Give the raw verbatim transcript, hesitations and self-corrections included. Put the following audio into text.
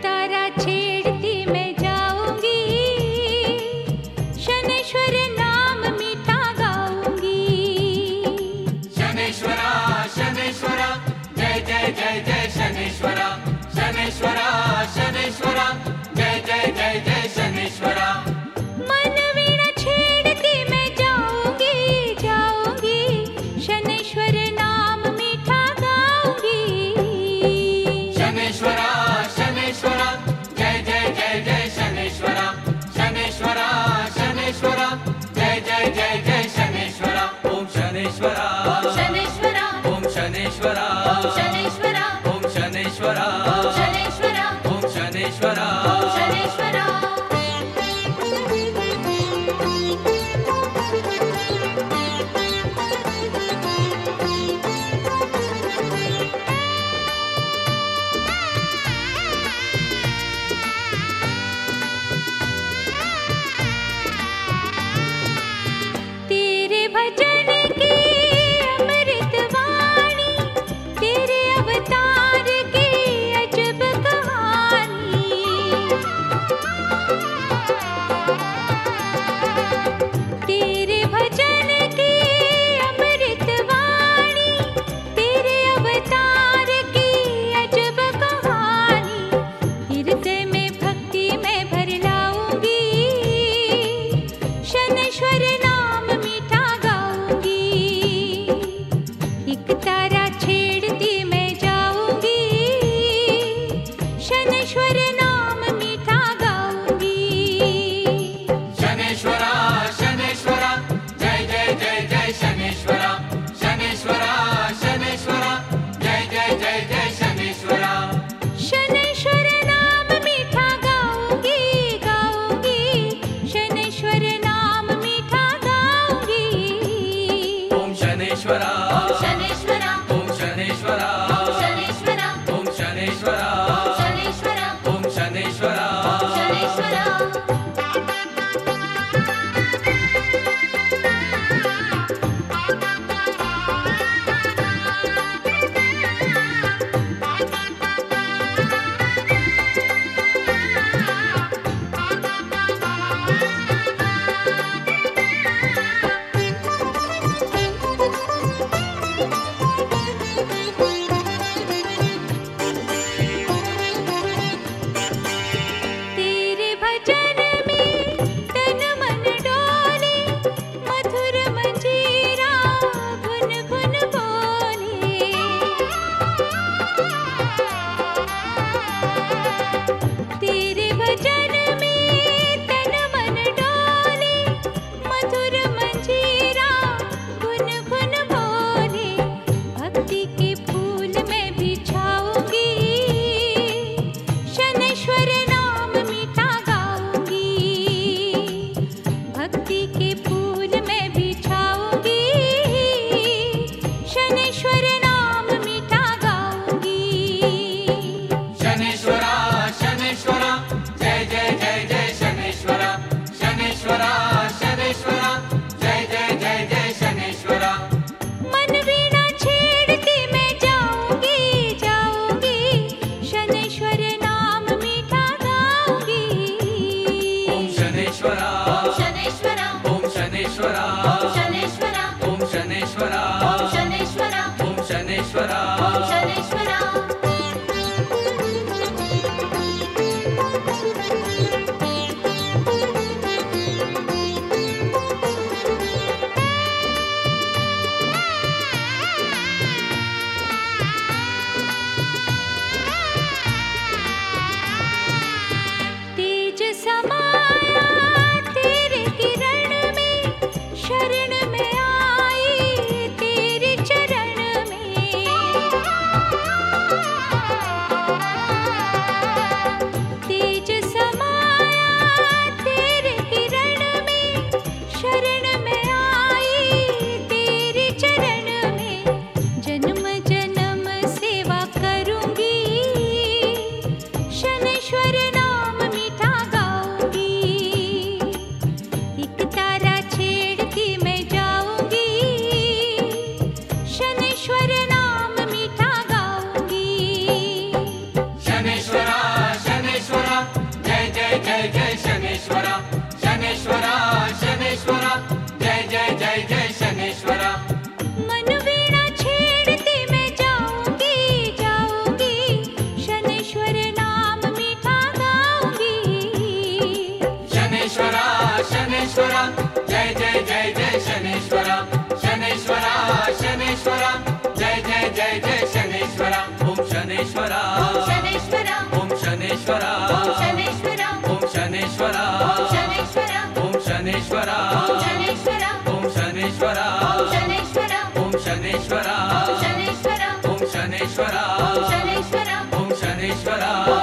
तारा छेड़ती मैं जाऊंगी, शनैश्वर नाम मीठा गाऊंगी। शनैश्वरा शनैश्वरा जय जय जय जय शनैश्वरा, शनैश्वरा शनैश्वरा जय जय जय जय शनैश्वरा। मन वीणा छेड़ती मैं जाऊंगी, जाऊंगी, शनैश्वर नाम मीठा गाऊंगी। शनैश्वरा शनैश्वरा जय जय जय जय शनैश्वरा, शनैश्वरा शनैश्वरा जय जय जय जय शनैश्वरा। ओम शनैश्वरा शनैश्वरा ओम शनैश्वरा शनैश्वरा ओम शनैश्वरा शनैश्वरा ओम शनैश्वरा। शनैश्वरा। तेरे भजन की अमृत वाणी, तेरे अवतार की अजब कहानी। तेरे भजन की अमृत वाणी, तेरे अवतार की अजब कहानी। हृदय में भक्ति में भर लाऊंगी, शनैश्वर नाम मीठा गाऊंगी। एक तारा छेड़ती मैं जाऊंगी, शनैश्वर नाम मीठा गाऊंगी। शनैश्वरा शनैश्वरा जय जय जय जय शनैश्वरा, शनैश्वरा शनैश्वरा जय जय जय जय शनैश्वरा। शनैश्वर नाम मीठा गाऊंगी, गाऊंगी, शनैश्वर नाम मीठा गाऊंगी। ओम शनैश्वरा शनैश्वरा ओम शनैश्वरा शनैश्वरा ओम शनैश्वरा शनैश्वरा ओम शनेश्वरा जय जय जय जय शनेश्वरा शनेश्वरा शनेश्वरा जय जय जय जय शनेश्वरा ओम शनेश्वरा ओम शनेश्वरा ओम शनेश्वरा ओम शनेश्वरा ओम शनेश्वरा ओम शनेश्वरा ओम शनेश्वरा ओम शनेश्वरा ओम शनेश्वरा ओम शनेश्वरा ओम शनेश्वरा ओम शनेश्वरा ओम शनेश्वरा ओम शनेश्वरा ओम शनेश्वरा ओम